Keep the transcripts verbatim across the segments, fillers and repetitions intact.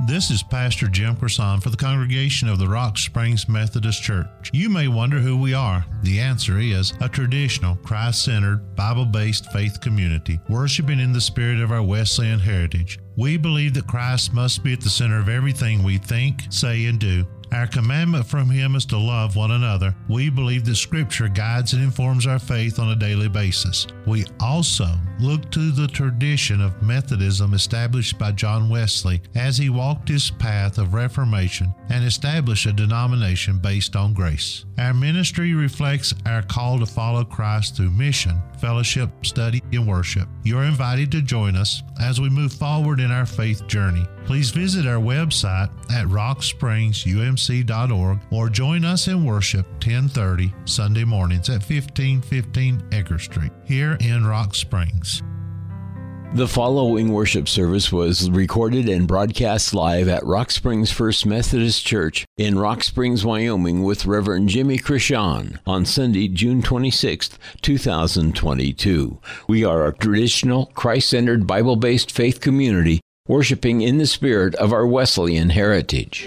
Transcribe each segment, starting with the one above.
This is Pastor Jim Croissant for the congregation of the Rock Springs Methodist Church. You may wonder who we are. The answer is a traditional, Christ-centered, Bible-based faith community, worshiping in the spirit of our Wesleyan heritage. We believe that Christ must be at the center of everything we think, say, and do. Our commandment from Him is to love one another. We believe that Scripture guides and informs our faith on a daily basis. We also look to the tradition of Methodism established by John Wesley as he walked his path of reformation and established a denomination based on grace. Our ministry reflects our call to follow Christ through mission, fellowship, study, and worship. You're invited to join us as we move forward in our faith journey. Please visit our website at rock springs u m c dot org or join us in worship ten thirty Sunday mornings at fifteen fifteen Edgar Street here in Rock Springs. The following worship service was recorded and broadcast live at Rock Springs First Methodist Church in Rock Springs, Wyoming with Reverend Jimmy Croissant on Sunday, June twenty-sixth, two thousand twenty-two. We are a traditional, Christ-centered, Bible-based faith community worshiping in the spirit of our Wesleyan heritage.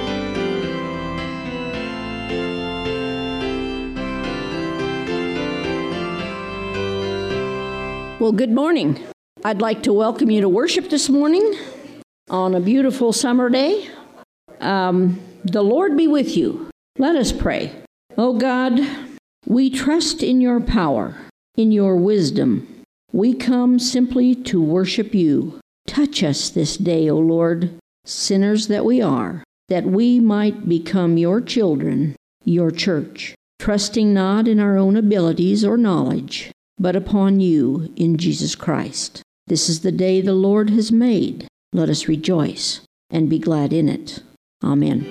Well, good morning. I'd like to welcome you to worship this morning on a beautiful summer day. Um, the Lord be with you. Let us pray. Oh God, we trust in your power, in your wisdom. We come simply to worship you. Touch us this day, O Lord, sinners that we are, that we might become your children, your church, trusting not in our own abilities or knowledge, but upon you in Jesus Christ. This is the day the Lord has made. Let us rejoice and be glad in it. Amen.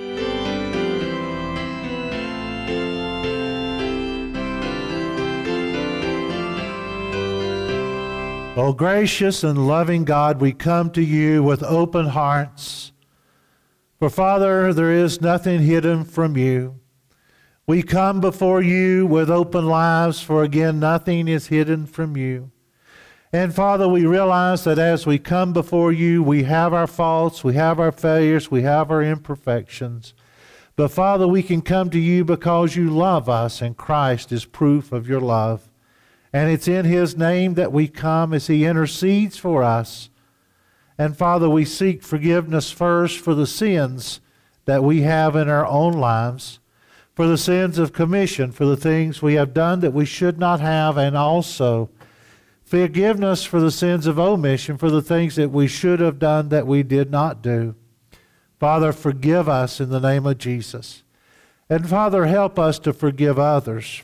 O gracious and loving God, we come to you with open hearts. For Father, there is nothing hidden from you. We come before you with open lives, for again, nothing is hidden from you. And Father, we realize that as we come before you, we have our faults, we have our failures, we have our imperfections. But Father, we can come to you because you love us, and Christ is proof of your love. And it's in His name that we come as He intercedes for us. And Father, we seek forgiveness first for the sins that we have in our own lives, for the sins of commission, for the things we have done that we should not have, and also forgiveness for the sins of omission, for the things that we should have done that we did not do. Father, forgive us in the name of Jesus. And Father, help us to forgive others,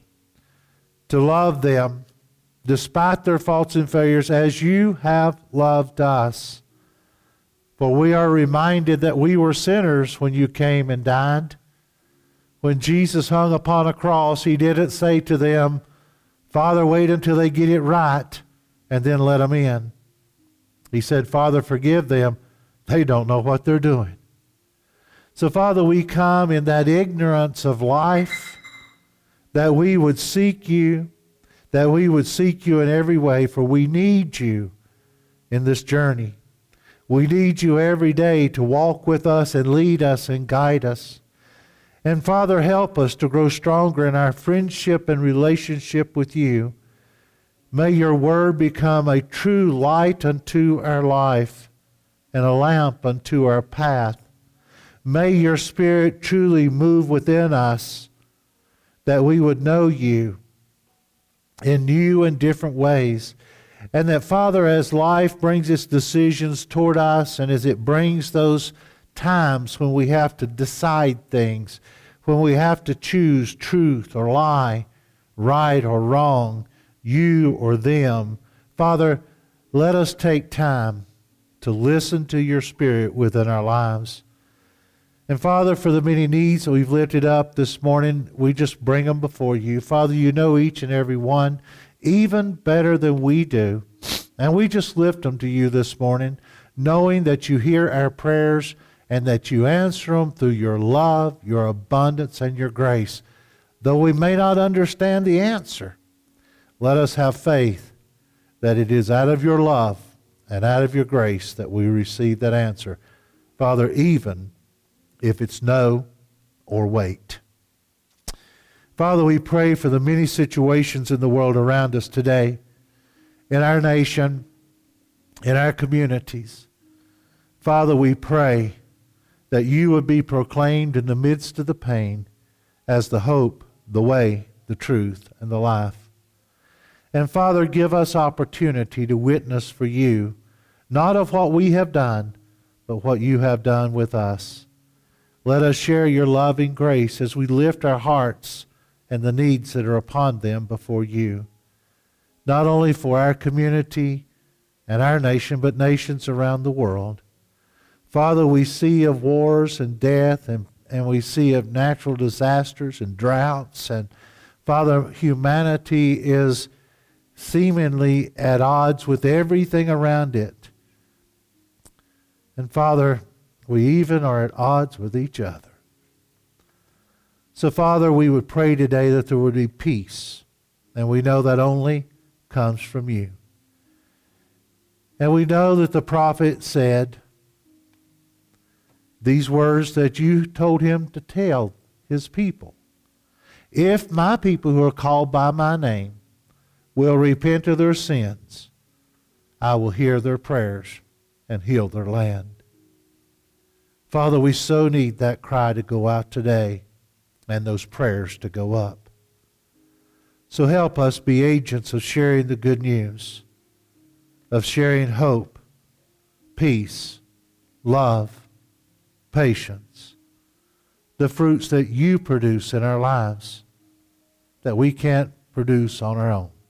to love them, despite their faults and failures, as you have loved us. For we are reminded that we were sinners when you came and died. When Jesus hung upon a cross, He didn't say to them, Father, wait until they get it right and then let them in. He said, Father, forgive them. They don't know what they're doing. So, Father, we come in that ignorance of life, that we would seek you, that we would seek you in every way, for we need you in this journey. We need you every day to walk with us and lead us and guide us. And Father, help us to grow stronger in our friendship and relationship with you. May your word become a true light unto our life and a lamp unto our path. May your Spirit truly move within us, that we would know you in new and different ways. And that, Father, as life brings its decisions toward us, and as it brings those times when we have to decide things, when we have to choose truth or lie, right or wrong, you or them, Father, let us take time to listen to your Spirit within our lives. And Father, for the many needs that we've lifted up this morning, we just bring them before you. Father, you know each and every one even better than we do. And we just lift them to you this morning, knowing that you hear our prayers and that you answer them through your love, your abundance, and your grace. Though we may not understand the answer, let us have faith that it is out of your love and out of your grace that we receive that answer. Father, even if it's no or wait. Father, we pray for the many situations in the world around us today, in our nation, in our communities. Father, we pray that you would be proclaimed in the midst of the pain as the hope, the way, the truth, and the life. And Father, give us opportunity to witness for you, not of what we have done, but what you have done with us. Let us share your loving grace as we lift our hearts and the needs that are upon them before you, not only for our community and our nation, but nations around the world. Father, we see of wars and death, and, and we see of natural disasters and droughts, and Father, humanity is seemingly at odds with everything around it. And Father, we even are at odds with each other. So Father, we would pray today that there would be peace, and we know that only comes from you. And we know that the prophet said these words that you told him to tell his people. If my people who are called by my name will repent of their sins, I will hear their prayers and heal their land. Father, we so need that cry to go out today and those prayers to go up. So help us be agents of sharing the good news, of sharing hope, peace, love, patience, the fruits that you produce in our lives that we can't produce on our own.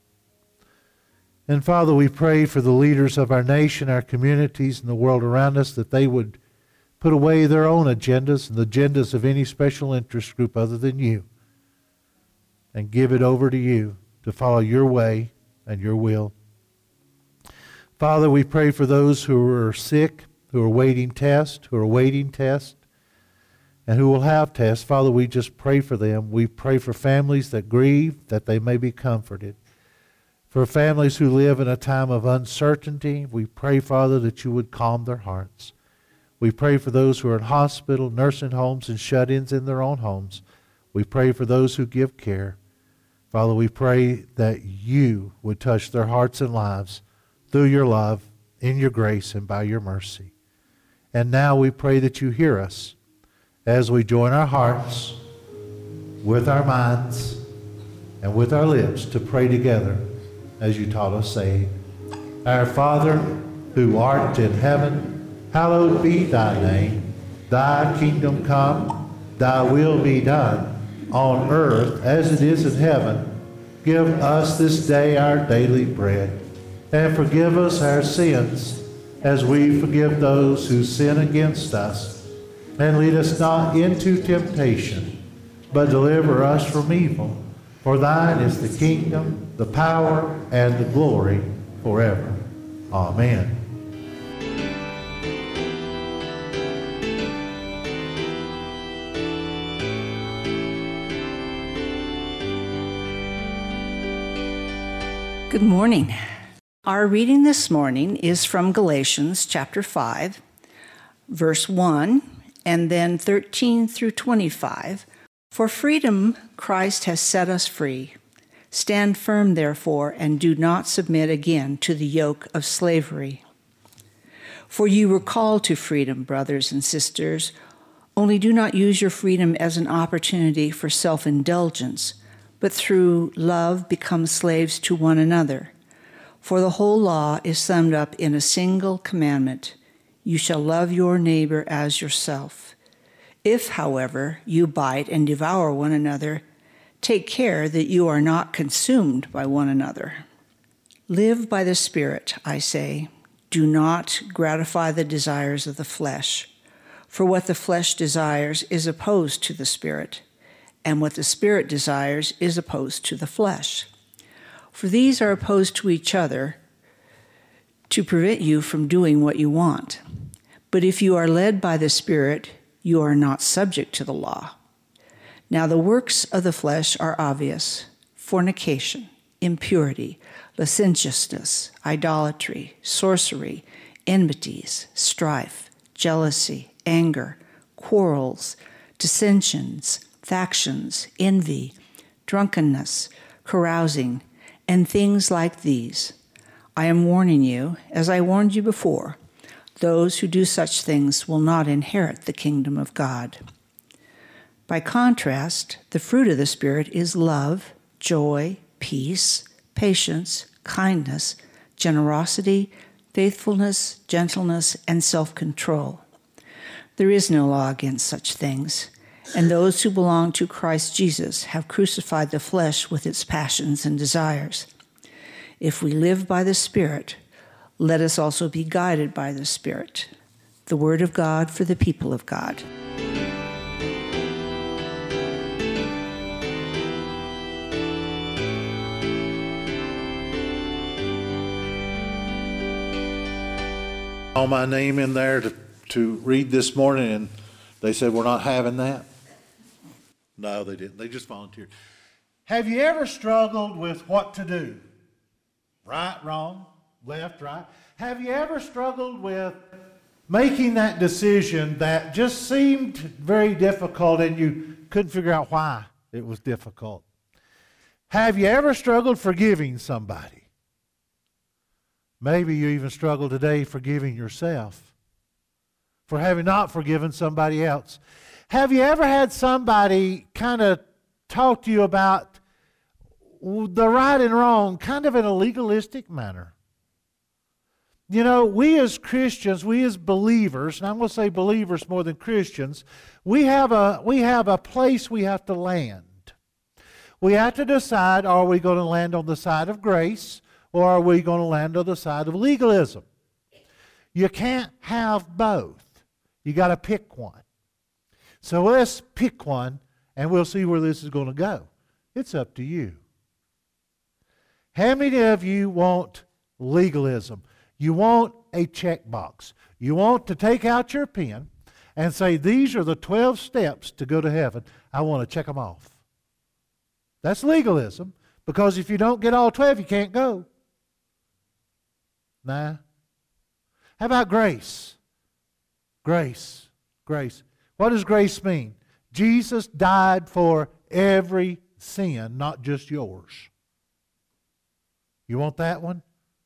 And Father, we pray for the leaders of our nation, our communities, and the world around us, that they would put away their own agendas and the agendas of any special interest group other than you, and give it over to you to follow your way and your will. Father, we pray for those who are sick, who are waiting tests, who are waiting tests, and who will have tests. Father, we just pray for them. We pray for families that grieve, that they may be comforted. For families who live in a time of uncertainty, we pray, Father, that you would calm their hearts. We pray for those who are in hospital, nursing homes, and shut-ins in their own homes. We pray for those who give care. Father, we pray that you would touch their hearts and lives through your love, in your grace, and by your mercy. And now we pray that you hear us as we join our hearts with our minds and with our lips to pray together as you taught us, saying, Our Father, who art in heaven, hallowed be thy name. Thy kingdom come, thy will be done, on earth as it is in heaven. Give us this day our daily bread, and forgive us our sins, as we forgive those who sin against us. And lead us not into temptation, but deliver us from evil. For thine is the kingdom, the power, and the glory forever. Amen. Good morning. Our reading this morning is from Galatians chapter five, verse one, and then thirteen through twenty-five. For freedom Christ has set us free. Stand firm, therefore, and do not submit again to the yoke of slavery. For you were called to freedom, brothers and sisters, only do not use your freedom as an opportunity for self-indulgence, but through love become slaves to one another. For the whole law is summed up in a single commandment: you shall love your neighbor as yourself. If, however, you bite and devour one another, take care that you are not consumed by one another. Live by the Spirit, I say. Do not gratify the desires of the flesh. For what the flesh desires is opposed to the Spirit, and what the Spirit desires is opposed to the flesh. For these are opposed to each other to prevent you from doing what you want. But if you are led by the Spirit, you are not subject to the law. Now the works of the flesh are obvious: fornication, impurity, licentiousness, idolatry, sorcery, enmities, strife, jealousy, anger, quarrels, dissensions, factions, envy, drunkenness, carousing, and things like these. I am warning you, as I warned you before, those who do such things will not inherit the kingdom of God. By contrast, the fruit of the Spirit is love, joy, peace, patience, kindness, generosity, faithfulness, gentleness, and self-control. There is no law against such things, and those who belong to Christ Jesus have crucified the flesh with its passions and desires. If we live by the Spirit, let us also be guided by the Spirit. The Word of God for the people of God. All my name in there to, to read this morning, and they said, we're not having that. No, they didn't. They just volunteered. Have you ever struggled with what to do? Right, wrong, left, right. Have you ever struggled with making that decision that just seemed very difficult and you couldn't figure out why it was difficult? Have you ever struggled forgiving somebody? Maybe you even struggle today forgiving yourself for having not forgiven somebody else. Have you ever had somebody kind of talk to you about the right and wrong kind of in a legalistic manner? You know, we as Christians, we as believers, and I'm going to say believers more than Christians, we have a we have a place we have to land. We have to decide, are we going to land on the side of grace, or are we going to land on the side of legalism? You can't have both. You got to pick one. So let's pick one, and we'll see where this is going to go. It's up to you. How many of you want legalism? You want a checkbox. You want to take out your pen and say, these are the twelve steps to go to heaven. I want to check them off. That's legalism, because if you don't get all twelve, you can't go. Nah. How about grace? Grace. Grace. What does grace mean? Jesus died for every sin, not just yours. You want that one?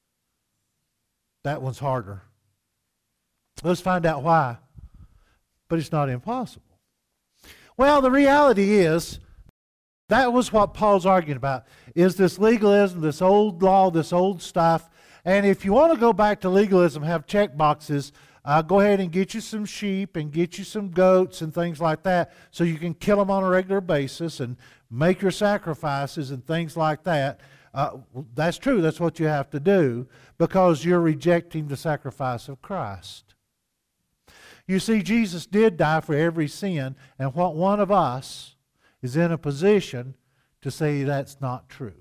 That one's harder. Let's find out why. But it's not impossible. Well, the reality is, that was what Paul's arguing about, is this legalism, this old law, this old stuff. And if you want to go back to legalism, have check boxes, uh, go ahead and get you some sheep and get you some goats and things like that so you can kill them on a regular basis and make your sacrifices and things like that. Uh, that's true. That's what you have to do because you're rejecting the sacrifice of Christ. You see, Jesus did die for every sin, and what one of us is in a position to say that's not true.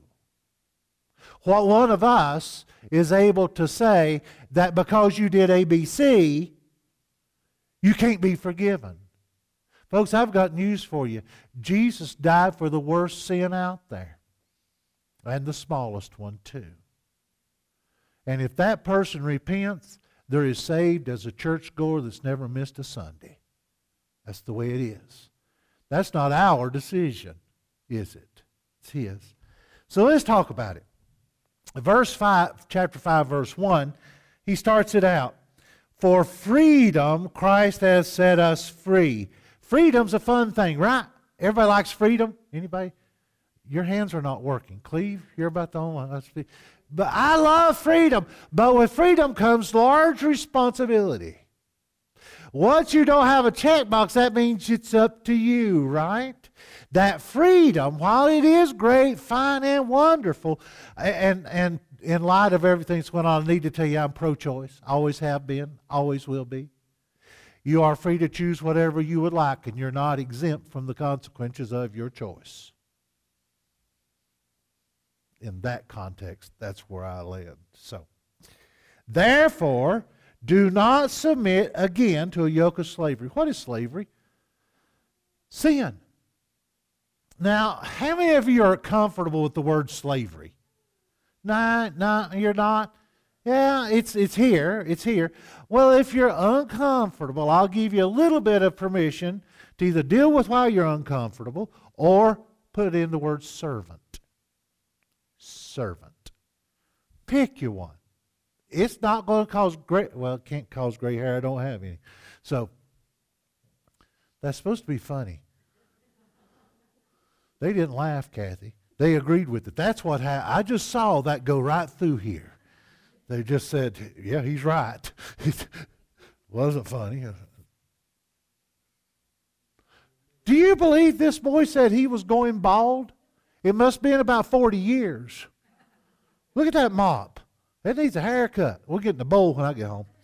What one of us is able to say that because you did A B C, you can't be forgiven. Folks, I've got news for you. Jesus died for the worst sin out there. And the smallest one too. And if that person repents, they're as saved as a churchgoer that's never missed a Sunday. That's the way it is. That's not our decision, is it? It's His. So let's talk about it. Verse five, chapter five, verse one, he starts it out. For freedom, Christ has set us free. Freedom's a fun thing, right? Everybody likes freedom. Anybody? Your hands are not working. Cleve, you're about the only one. Let's be. But I love freedom. But with freedom comes large responsibility. Once you don't have a checkbox, that means it's up to you, right? That freedom, while it is great, fine, and wonderful, and, and in light of everything that's going on, I need to tell you I'm pro-choice. Always have been, always will be. You are free to choose whatever you would like, and you're not exempt from the consequences of your choice. In that context, that's where I land. So, therefore, do not submit again to a yoke of slavery. What is slavery? Sin. Now, how many of you are comfortable with the word slavery? No, no, you're not. Yeah, it's it's here. It's here. Well, if you're uncomfortable, I'll give you a little bit of permission to either deal with why you're uncomfortable or put in the word servant. Servant. Pick you one. It's not going to cause gray, well, it can't cause gray hair. I don't have any. So, that's supposed to be funny. They didn't laugh, Kathy. They agreed with it. That's what happened. I just saw that go right through here. They just said, yeah, he's right. It wasn't funny. Do you believe this boy said he was going bald? It must have been about forty years. Look at that mop. It needs a haircut. We'll get in the bowl when I get home.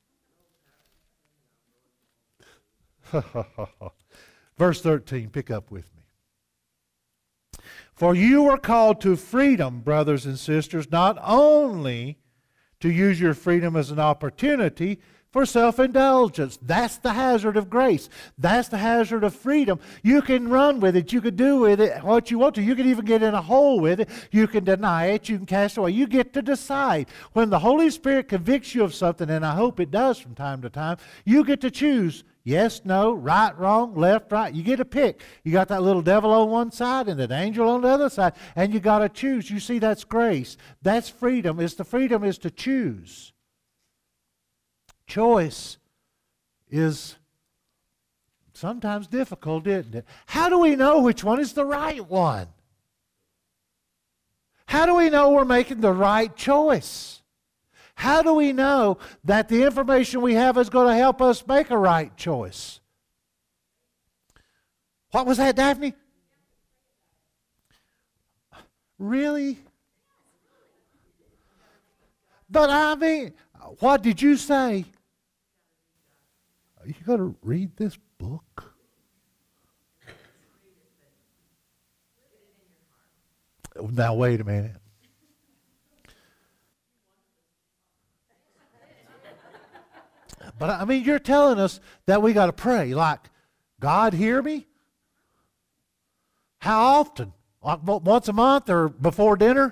Verse thirteen, pick up with me. For you are called to freedom, brothers and sisters, not only to use your freedom as an opportunity for self-indulgence. That's the hazard of grace. That's the hazard of freedom. You can run with it. You can do with it what you want to. You can even get in a hole with it. You can deny it. You can cast it away. You get to decide. When the Holy Spirit convicts you of something, and I hope it does from time to time, you get to choose. Yes, no, right, wrong, left, right. You get to pick. You got that little devil on one side and that angel on the other side, and you got to choose. You see, that's grace. That's freedom. It's the freedom is to choose. Choice is sometimes difficult, isn't it? How do we know which one is the right one? How do we know we're making the right choice? How do we know that the information we have is going to help us make a right choice? What was that, Daphne? Really? But I mean, what did you say? Are you going to read this book? Now, wait a minute. But I mean, you're telling us that we got to pray. Like, God, hear me? How often? Like once a month or before dinner?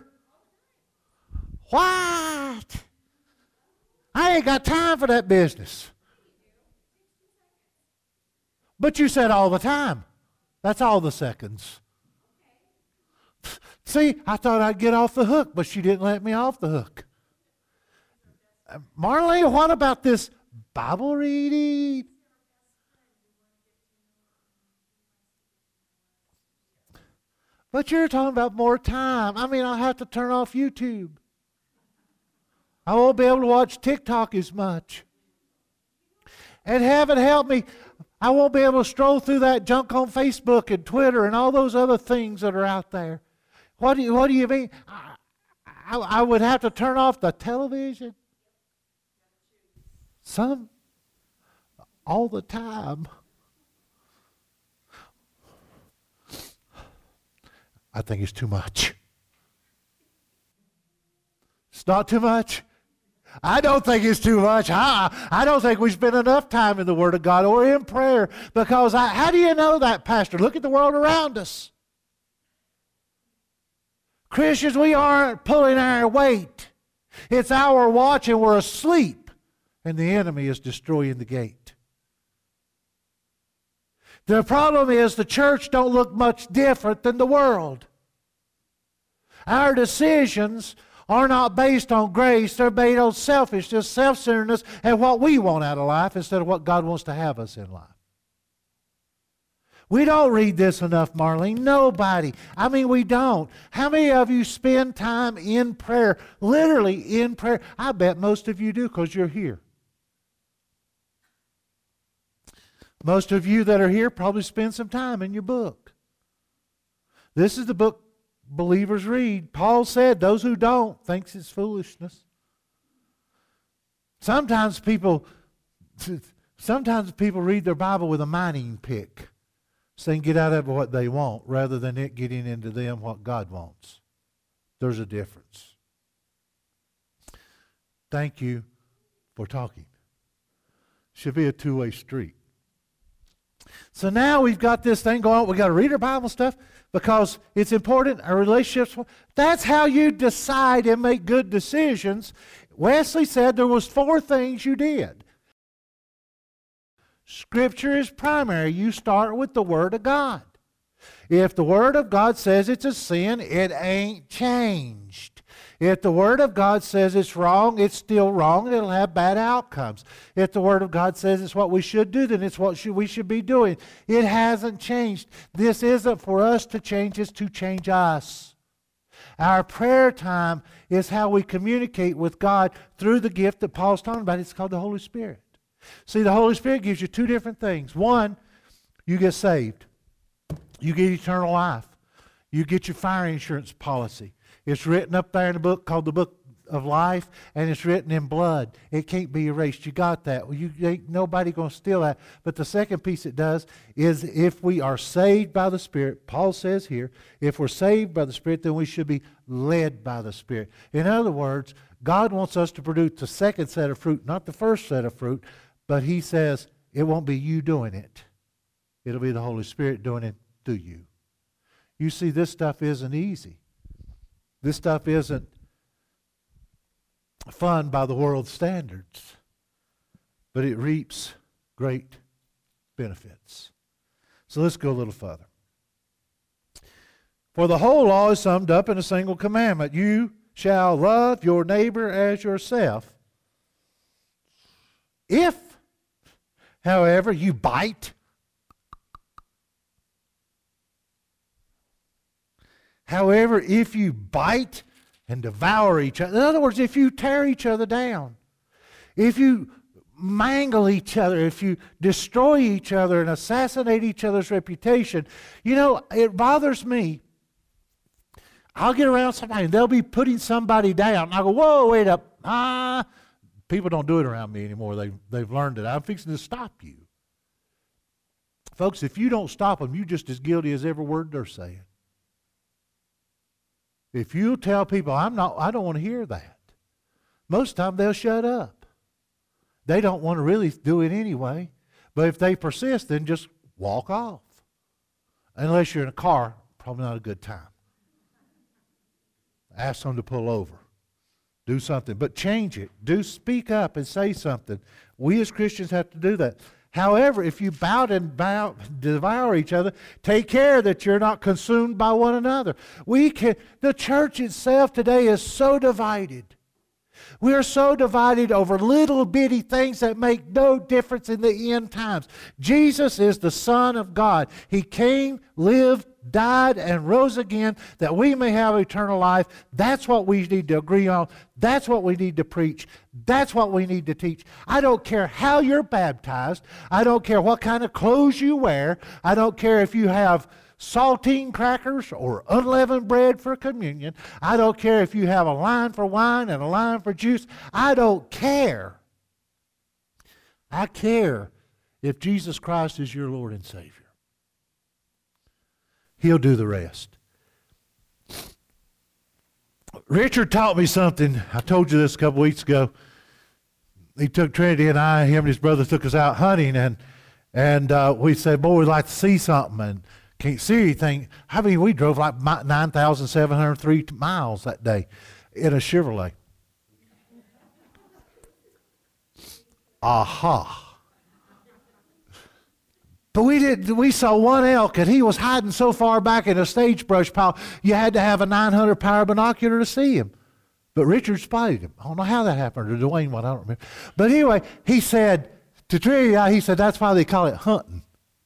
What? I ain't got time for that business. But you said all the time. That's all the seconds. See, I thought I'd get off the hook, but she didn't let me off the hook. Marlene, what about this Bible reading? But you're talking about more time. I mean, I'll have to turn off YouTube. I won't be able to watch TikTok as much. And heaven help me, I won't be able to stroll through that junk on Facebook and Twitter and all those other things that are out there. What do you, what do you mean? I, I, I would have to turn off the television? Some, all the time. I think it's too much. It's not too much. I don't think it's too much. I, I don't think we spend enough time in the Word of God or in prayer because I, how do you know that, Pastor? Look at the world around us. Christians, we aren't pulling our weight. It's our watch and we're asleep, and the enemy is destroying the gate. The problem is the church don't look much different than the world. Our decisions are not based on grace. They're based on selfishness, self-centeredness, and what we want out of life instead of what God wants to have us in life. We don't read this enough, Marlene. Nobody. I mean, we don't. How many of you spend time in prayer, literally in prayer? I bet most of you do because you're here. Most of you that are here probably spend some time in your book. This is the book believers read. Paul said, those who don't thinks it's foolishness. Sometimes people, sometimes people read their Bible with a mining pick, saying get out of it what they want, rather than it getting into them what God wants. There's a difference. Thank you for talking. Should be a two-way street. So now we've got this thing going on. We've got to read our Bible stuff because it's important. Our relationships. That's how you decide and make good decisions Wesley said there was four things you did. Scripture is primary. You start with the Word of God. If the Word of God says it's a sin, it ain't changed. If the Word of God says it's wrong, it's still wrong, and it'll have bad outcomes. If the Word of God says it's what we should do, then it's what should, we should be doing. It hasn't changed. This isn't for us to change, it's to change us. Our prayer time is how we communicate with God through the gift that Paul's talking about. It's called the Holy Spirit. See, the Holy Spirit gives you two different things. One, you get saved. You get eternal life. You get your fire insurance policy. It's written up there in a book called the Book of Life, and it's written in blood. It can't be erased. You got that. Well, you ain't nobody going to steal that. But the second piece it does is if we are saved by the Spirit, Paul says here, if we're saved by the Spirit, then we should be led by the Spirit. In other words, God wants us to produce the second set of fruit, not the first set of fruit, but He says it won't be you doing it. It'll be the Holy Spirit doing it through you. You see, this stuff isn't easy. This stuff isn't fun by the world's standards, but it reaps great benefits. So let's go a little further. For the whole law is summed up in a single commandment. You shall love your neighbor as yourself. If, however, you bite, however, if you bite and devour each other, in other words, if you tear each other down, if you mangle each other, if you destroy each other and assassinate each other's reputation, you know, it bothers me. I'll get around somebody and they'll be putting somebody down. I go, whoa, wait up. Ah, people don't do it around me anymore. They, they've learned it. I'm fixing to stop you. Folks, if you don't stop them, you're just as guilty as every word they're saying. If you tell people, I'm not, I don't want to hear that, most of the time they'll shut up. They don't want to really do it anyway. But if they persist, then just walk off. Unless you're in a car, probably not a good time. Ask them to pull over. Do something. But change it. Do speak up and say something. We as Christians have to do that. However, if you bow and bow, devour each other, take care that you're not consumed by one another. We can. The church itself today is so divided. We are so divided over little bitty things that make no difference in the end times. Jesus is the Son of God. He came, lived, died, and rose again that we may have eternal life. That's what we need to agree on. That's what we need to preach. That's what we need to teach. I don't care how you're baptized. I don't care what kind of clothes you wear. I don't care if you have saltine crackers or unleavened bread for communion. I don't care if you have a line for wine and a line for juice. I don't care. I care if Jesus Christ is your Lord and Savior. He'll do the rest. Richard taught me something. I told you this a couple weeks ago. He took Trinity and I, him and his brother took us out hunting, and and uh, we said, boy, we'd like to see something, and can't see anything. I mean, we drove like nine thousand seven hundred three miles that day in a Chevrolet. Aha. But we did. We saw one elk, and he was hiding so far back in a sagebrush pile, you had to have a nine hundred power binocular to see him. But Richard spotted him. I don't know how that happened, or Dwayne one, I don't remember. But anyway, he said, to Trinity, he said, that's why they call it hunting.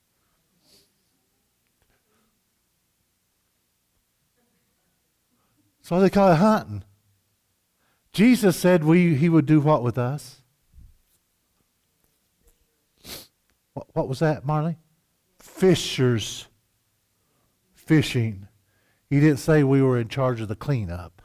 That's why they call it hunting. Jesus said we he would do what with us? What, what was that, Marley? Fishers. Fishing. He didn't say we were in charge of the cleanup.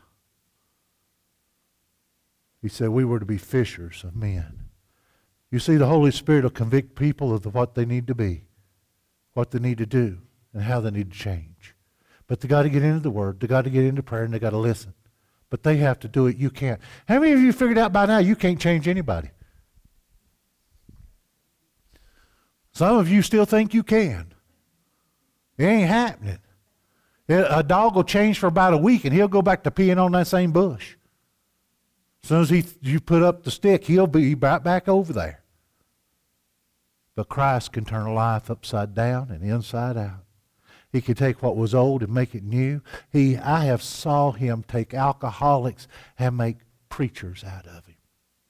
He said we were to be fishers of men. You see, the Holy Spirit will convict people of the, what they need to be, what they need to do, and how they need to change. But they got to get into the Word, they got to get into prayer, and they got to listen. But they have to do it. You can't. How many of you figured out by now you can't change anybody? Some of you still think you can. It ain't happening. A dog will change for about a week, and he'll go back to peeing on that same bush. As soon as he, you put up the stick, he'll be right back over there. But Christ can turn a life upside down and inside out. He can take what was old and make it new. He, I have saw him take alcoholics and make preachers out of him.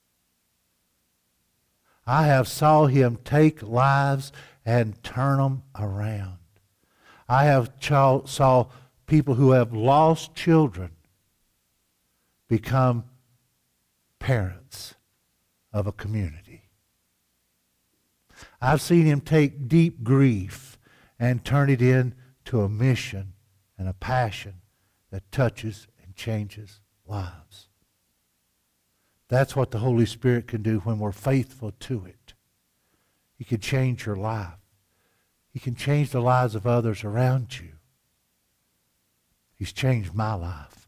I have saw him take lives and turn them around. I have ch- saw people who have lost children become parents of a community. I've seen him take deep grief and turn it into a mission and a passion that touches and changes lives. That's what the Holy Spirit can do when we're faithful to it. He can change your life. He can change the lives of others around you. He's changed my life.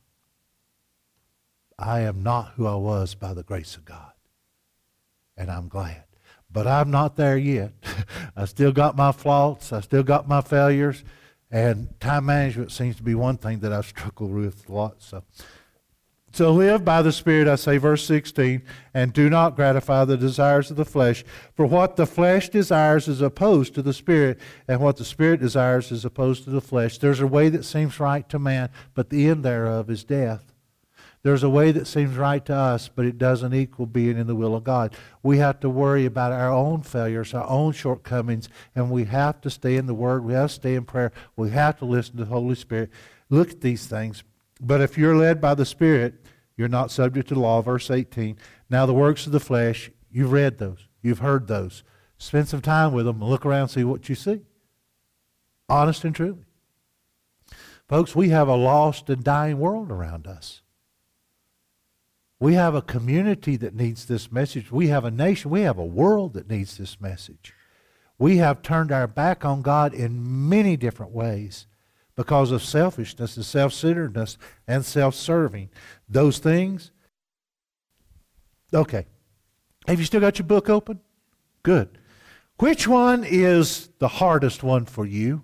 I am not who I was by the grace of God. And I'm glad. But I'm not there yet. I still got my faults. I still got my failures. And time management seems to be one thing that I've struggled with a lot. So, so live by the Spirit, I say, verse sixteen, and do not gratify the desires of the flesh. For what the flesh desires is opposed to the Spirit, and what the Spirit desires is opposed to the flesh. There's a way that seems right to man, but the end thereof is death. There's a way that seems right to us, but it doesn't equal being in the will of God. We have to worry about our own failures, our own shortcomings, and we have to stay in the Word. We have to stay in prayer. We have to listen to the Holy Spirit. Look at these things. But if you're led by the Spirit, you're not subject to the law. Verse eighteen. Now the works of the flesh, you've read those. You've heard those. Spend some time with them and look around and see what you see. Honest and truly. Folks, we have a lost and dying world around us. We have a community that needs this message. We have a nation. We have a world that needs this message. We have turned our back on God in many different ways because of selfishness and self-centeredness and self-serving. Those things. Okay. Have you still got your book open? Good. Which one is the hardest one for you?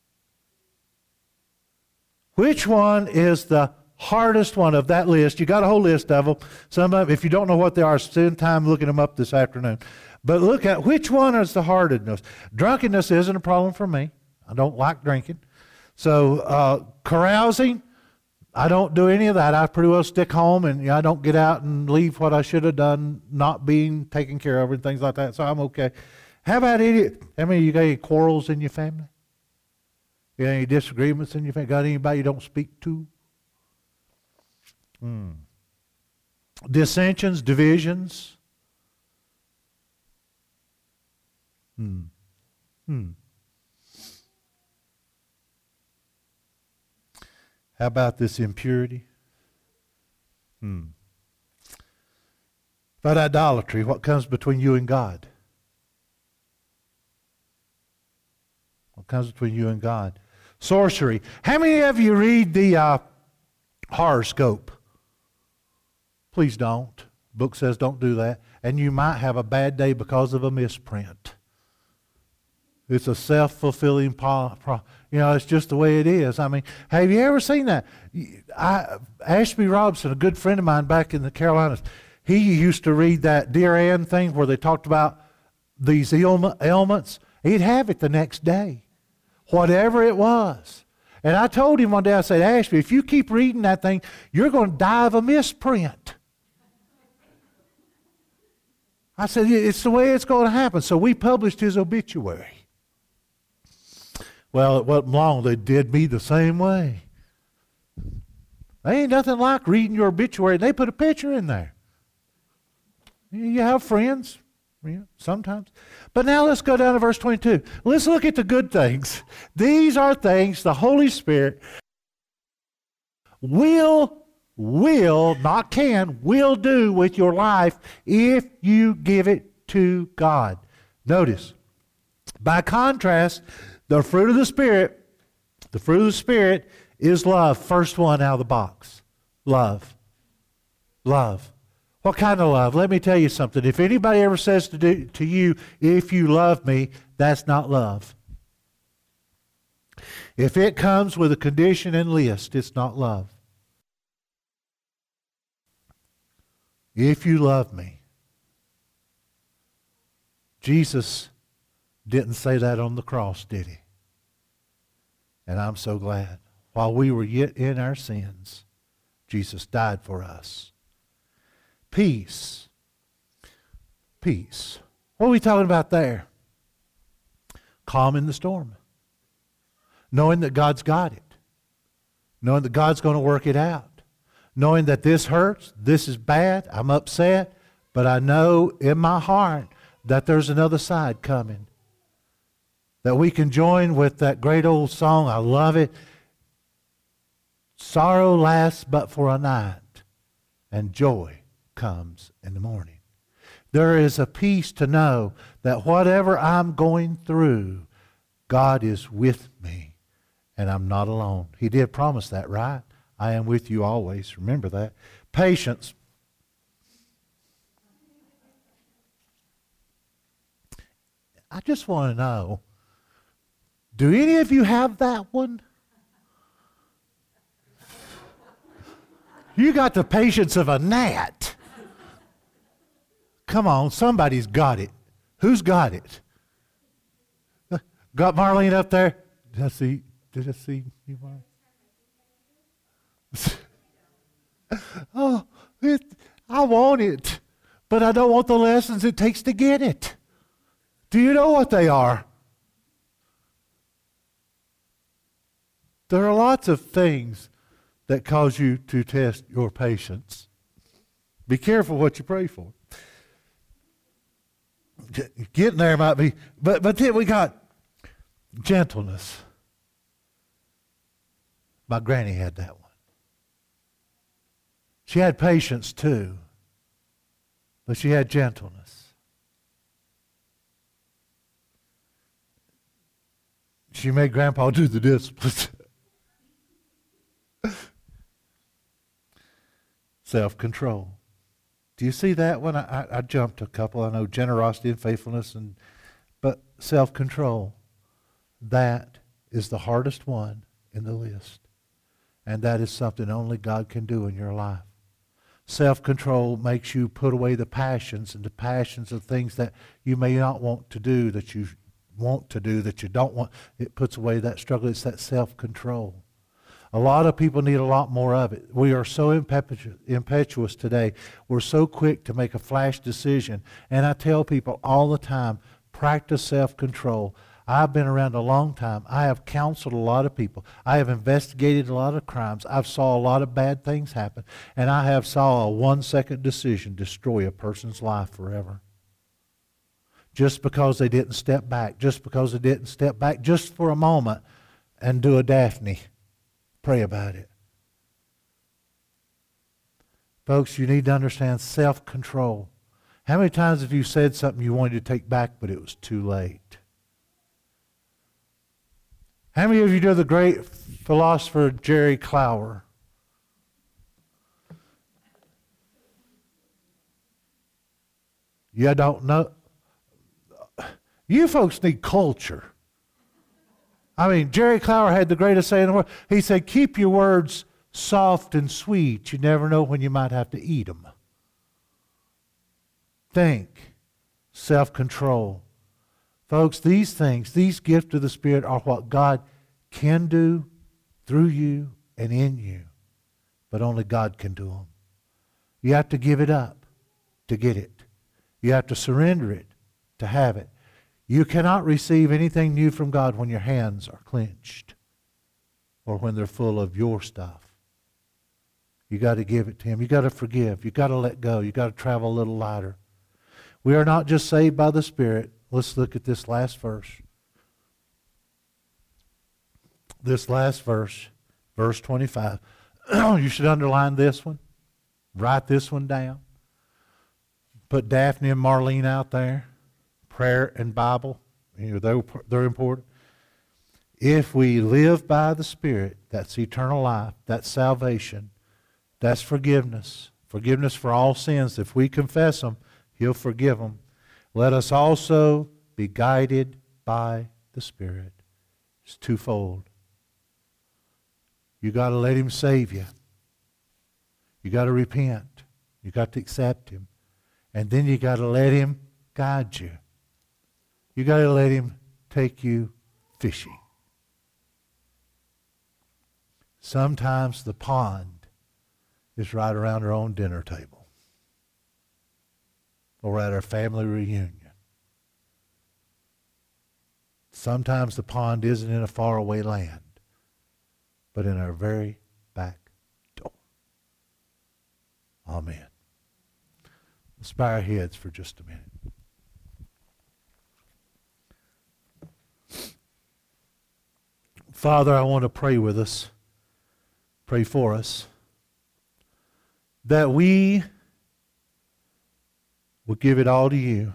Which one is the hardest one of that list? You got a whole list of them. Some of them, if you don't know what they are, spend time looking them up this afternoon. But look at which one is the hardest. Drunkenness isn't a problem for me. I don't like drinking. So uh, carousing, I don't do any of that. I pretty well stick home, and you know, I don't get out and leave what I should have done, not being taken care of and things like that. So I'm okay. How about any? How many of you got any quarrels in your family? You got any disagreements in your family? Got anybody you don't speak to? Hmm. Dissensions, divisions. Hmm. Hmm. How about this impurity? Hmm. About idolatry, what comes between you and God? What comes between you and God? Sorcery. How many of you read the uh, horoscope? Please don't. Book says don't do that. And you might have a bad day because of a misprint. It's a self-fulfilling, pro- pro- you know, it's just the way it is. I mean, have you ever seen that? I, Ashby Robinson, a good friend of mine back in the Carolinas, he used to read that Dear Ann thing where they talked about these ailments. He'd have it the next day, whatever it was. And I told him one day, I said, Ashby, if you keep reading that thing, you're going to die of a misprint. I said, it's the way it's going to happen. So we published his obituary. Well, it wasn't long. They did me the same way. There ain't nothing like reading your obituary. They put a picture in there. You have friends, yeah, sometimes. But now let's go down to verse twenty-two. Let's look at the good things. These are things the Holy Spirit will, will, not can, will do with your life if you give it to God. Notice, by contrast, the fruit of the Spirit, the fruit of the Spirit is love. First one out of the box. Love. Love. What kind of love? Let me tell you something. If anybody ever says to, do, to you, if you love me, that's not love. If it comes with a condition and list, it's not love. if you love me. Jesus didn't say that on the cross, did he? And I'm so glad. While we were yet in our sins, Jesus died for us. Peace. Peace. What are we talking about there? Calm in the storm. Knowing that God's got it. Knowing that God's going to work it out. Knowing that this hurts, this is bad, I'm upset, but I know in my heart that there's another side coming. That we can join with that great old song, I love it. Sorrow lasts but for a night, and joy comes in the morning. There is a peace to know that whatever I'm going through, God is with me, and I'm not alone. He did promise that, right? I am with you always. Remember that. Patience. I just want to know, do any of you have that one? You got the patience of a gnat. Come on, somebody's got it. Who's got it? Got Marlene up there? Did I see? Did I see you, Marlene? Oh, it, I want it, but I don't want the lessons it takes to get it. Do you know what they are? There are lots of things that cause you to test your patience. Be careful what you pray for. Getting there might be, but but then we got gentleness. My granny had that one. She had patience too, but she had gentleness. She made Grandpa do the disciplines. Self-control. Do you see that one? I, I, I jumped a couple. I know generosity and faithfulness, and but self-control. That is the hardest one in the list. And that is something only God can do in your life. Self-control makes you put away the passions and the passions of things that you may not want to do, that you want to do, that you don't want. It puts away that struggle. It's that self-control. A lot of people need a lot more of it. We are so impetuous, impetuous today. We're so quick to make a flash decision. And I tell people all the time, practice self-control. I've been around a long time. I have counseled a lot of people. I have investigated a lot of crimes. I've saw a lot of bad things happen. And I have saw a one-second decision destroy a person's life forever. Just because they didn't step back. Just because they didn't step back just for a moment and do a Daphne. Pray about it. Folks, you need to understand self-control. How many times have you said something you wanted to take back, but it was too late? How many of you know the great philosopher Jerry Clower? You don't know? You folks need culture. I mean, Jerry Clower had the greatest saying in the world. He said, keep your words soft and sweet. You never know when you might have to eat them. Think. Self-control. Folks, these things, these gifts of the Spirit are what God can do through you and in you. But only God can do them. You have to give it up to get it. You have to surrender it to have it. You cannot receive anything new from God when your hands are clenched or when they're full of your stuff. You got to give it to Him. You got to forgive. You got to let go. You got to travel a little lighter. We are not just saved by the Spirit. Let's look at this last verse. This last verse, verse twenty-five. You should underline this one. Write this one down. Put Daphne and Marlene out there. Prayer and Bible, you know, they're, they're important. If we live by the Spirit, that's eternal life, that's salvation, that's forgiveness, forgiveness for all sins. If we confess them, He'll forgive them. Let us also be guided by the Spirit. It's twofold. You got to let Him save you. You got to repent. You got to accept him. And then you got to let him guide you. You got to let him take you fishing. Sometimes the pond is right around our own dinner table or at our family reunion. Sometimes the pond isn't in a faraway land, but in our very back door. Amen. Let's bow our heads for just a minute. Father, I want to pray with us, pray for us, that we would give it all to you,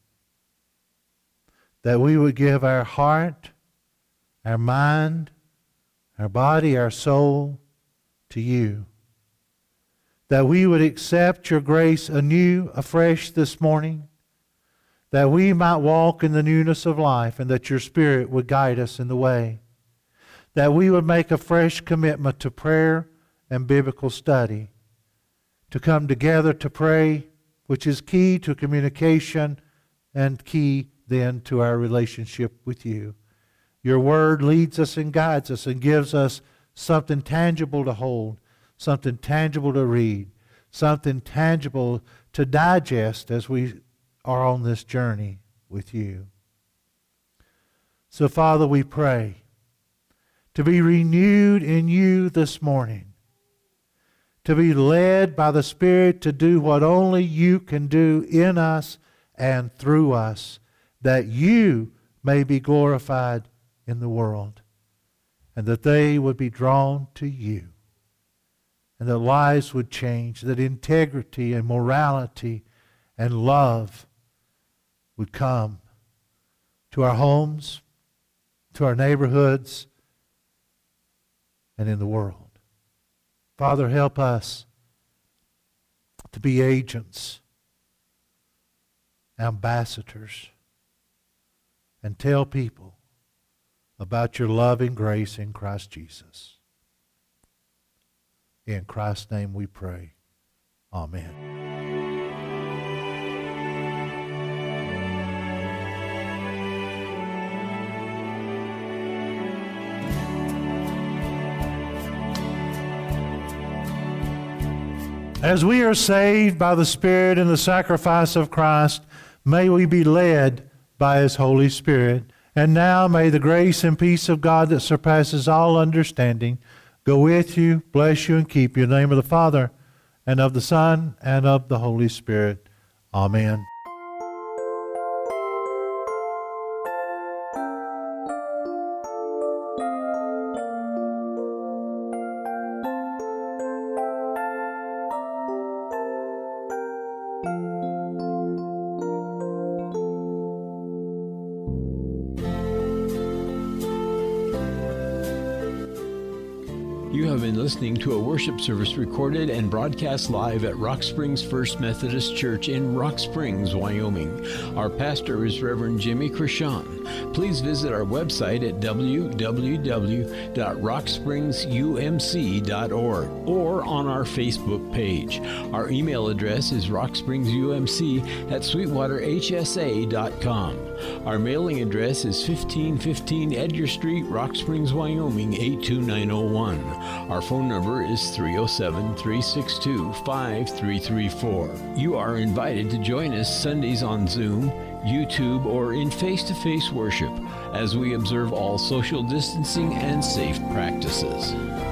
that we would give our heart, our mind, our body, our soul to you, that we would accept your grace anew, afresh this morning, that we might walk in the newness of life and that your Spirit would guide us in the way, that we would make a fresh commitment to prayer and biblical study, to come together to pray, which is key to communication and key then to our relationship with you. Your word leads us and guides us and gives us something tangible to hold, something tangible to read, something tangible to digest as we are on this journey with you. So, Father, we pray to be renewed in you this morning, to be led by the Spirit to do what only you can do in us and through us, that you may be glorified in the world, and that they would be drawn to you, and that lives would change, that integrity and morality and love would come to our homes, to our neighborhoods, and in the world. Father, help us to be agents, ambassadors, and tell people about your loving grace in Christ Jesus. In Christ's name we pray. Amen. As we are saved by the Spirit and the sacrifice of Christ, may we be led by His Holy Spirit. And now may the grace and peace of God that surpasses all understanding go with you, bless you, and keep you. In the name of the Father, and of the Son, and of the Holy Spirit. Amen. You have been listening to a worship service recorded and broadcast live at Rock Springs First Methodist Church in Rock Springs, Wyoming. Our pastor is Reverend Jimmy Krishon. Please visit our website at w w w dot rock springs u m c dot org or on our Facebook page. Our email address is rock springs u m c at sweetwater h s a dot com. Our mailing address is fifteen fifteen Edgar Street, Rock Springs, Wyoming, eight two nine oh one. Our phone number is three oh seven, three six two, five three three four. You are invited to join us Sundays on Zoom, YouTube, or in face-to-face worship as we observe all social distancing and safe practices.